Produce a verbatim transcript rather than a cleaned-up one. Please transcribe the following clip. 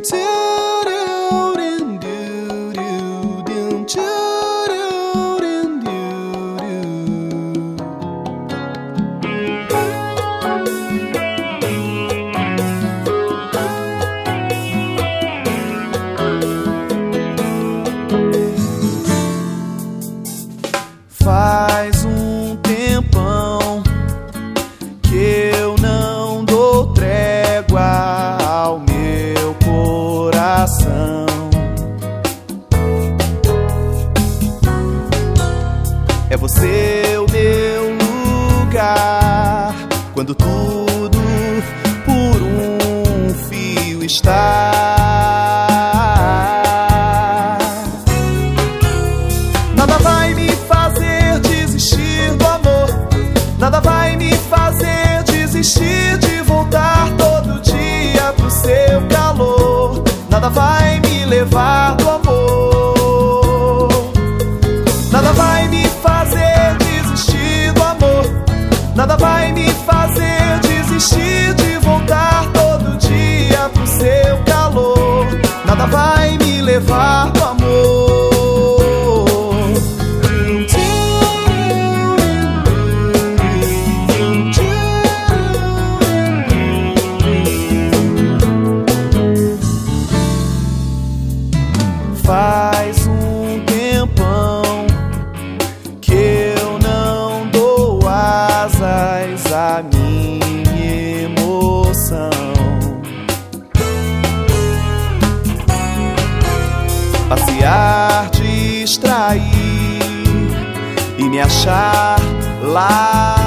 Faz um tempão que eu não dou trégua ao meu coração. É você o meu lugar quando tudo por um fio está. Nada vai me fazer desistir do amor, nada vai me fazer desistir de voltar todo dia pro seu calor. Nada vai me levar do amor, nada vai me fazer desistir do amor, nada vai me fazer desistir de voltar todo dia pro seu calor. Nada vai me levar do amor. Faz um tempão que eu não dou asas à minha emoção. Passear, distrair e me achar lá